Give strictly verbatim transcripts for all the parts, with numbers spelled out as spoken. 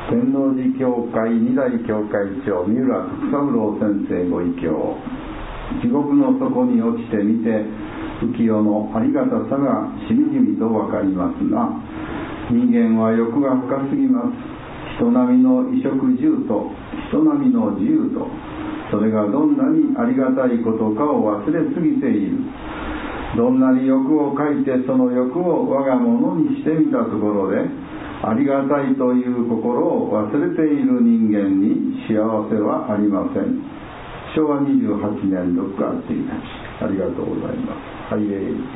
天王寺教会二代教会長三浦徳三郎先生ご異教。地獄の底に落ちてみて浮世のありがたさがしみじみと分かりますが、人間は欲が深すぎます。人並みの衣食住と人並みの自由と、それがどんなにありがたいことかを忘れすぎている。どんなに欲を書いてその欲を我が物にしてみたところで、ありがたいという心を忘れている人間に幸せはありません。しょうわにじゅうはちねんろくがつついたち、ありがとうございます。はい、えー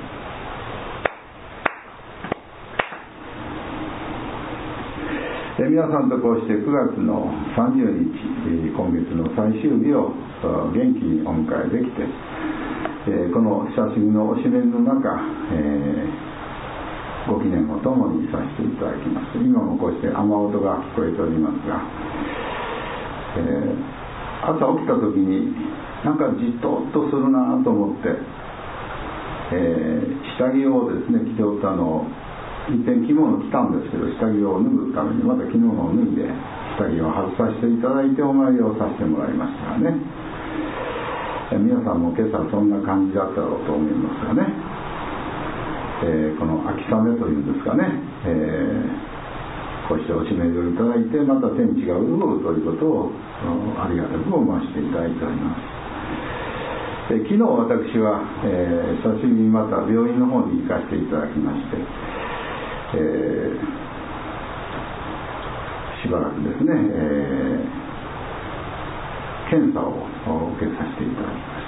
え皆さんとこうしてくがつのさんじゅうにち、今月の最終日を元気にお迎えできて、この久しぶりのおしめの中、えー、ご記念をともにさせていただきます。今もこうして雨音が聞こえておりますが、えー、朝起きた時になんかじっとっとするなと思って、えー、下着をですね着ておったのを一遍着物着たんですけど、下着を脱ぐためにまた着物を脱いで下着を外させていただいてお参りをさせてもらいましたがね、え皆さんも今朝そんな感じだったろうと思いますがね、えー、この秋雨というんですかね、えー、こうしておしめりをいただいてまた天地が潤うということをありがたく思わせていただいております。えー、昨日私は、えー、久しぶりにまた病院の方に行かせていただきまして、えー、しばらくですね、えー、検査を受けさせていただきました。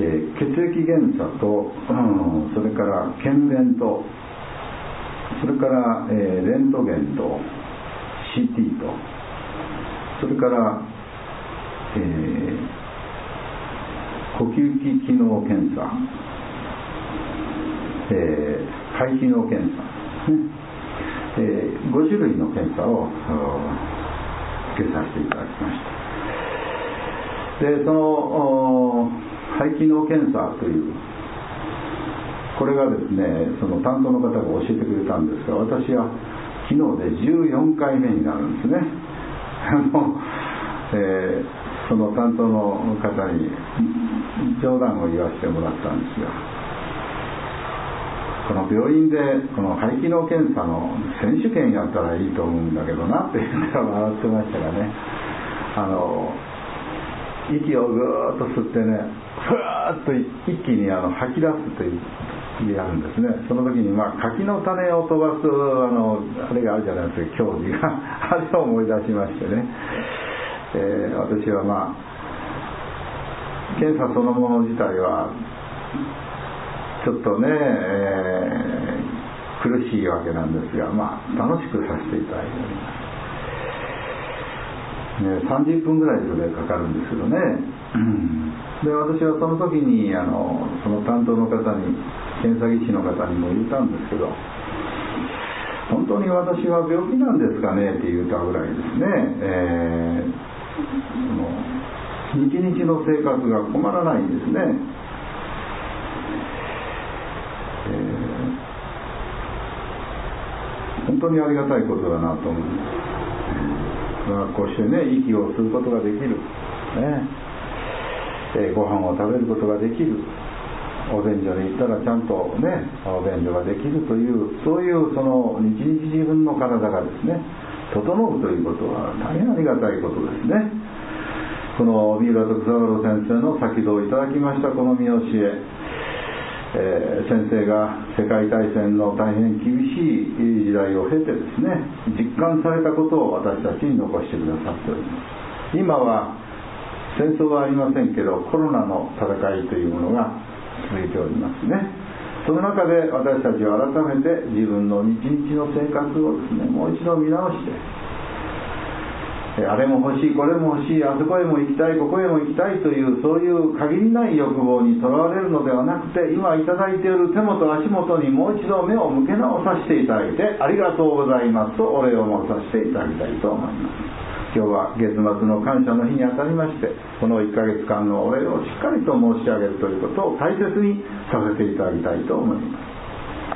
えー、血液検査と、うん、それから検便と、それから、えー、レントゲンと シーティー と、それから、えー、呼吸器機能検査、えー肺機能検査、えー、ごしゅるいの検査を受けさせていただきました。で、その肺機能検査というこれがですね、その担当の方が教えてくれたんですが、私は昨日でじゅうよんかいめになるんですね。あの、えー、その担当の方に冗談を言わせてもらったんですが、この病院でこの肺機能検査の選手権やったらいいと思うんだけどなって言ったら笑ってましたがね、あの息をぐーっと吸ってね、ふわーっと一気にあの吐き出すというやるんですね。その時にまあ柿の種を飛ばすあのあれがあるじゃないですか、競技があれを思い出しましてね、えー、私はまあ検査そのもの自体はちょっとね、えー、苦しいわけなんですが、まあ楽しくさせていただいております、ね、さんじゅっぷんぐらいそれかかるんですけどねで、私はその時にあのその担当の方に、検査技師の方にも言ったんですけど、本当に私は病気なんですかねって言ったぐらいですね、えー、その日々の生活が困らないんですね。えー、本当にありがたいことだなと思います、えー、こうしてね、息を吸うことができる、ねえー、ご飯を食べることができる、お便所に行ったらちゃんとね、お便所ができるという、そういうその日々自分の体がですね、整うということは大変ありがたいことですね。この三浦徳三郎先生の先導いただきましたこの見教え、えー、先生が世界大戦の大変厳しい時代を経てですね、実感されたことを私たちに残してくださっております。今は戦争はありませんけど、コロナの戦いというものが続いておりますね。その中で私たちは改めて自分の日々の生活をですね、もう一度見直して、あれも欲しい、これも欲しい、あそこへも行きたい、ここへも行きたいという、そういう限りない欲望にとらわれるのではなくて、今いただいている手元足元にもう一度目を向け直させていただいて、ありがとうございますとお礼を申させていただきたいと思います。今日は月末の感謝の日にあたりまして、このいっかげつかんのお礼をしっかりと申し上げるということを大切にさせていただきたいと思います。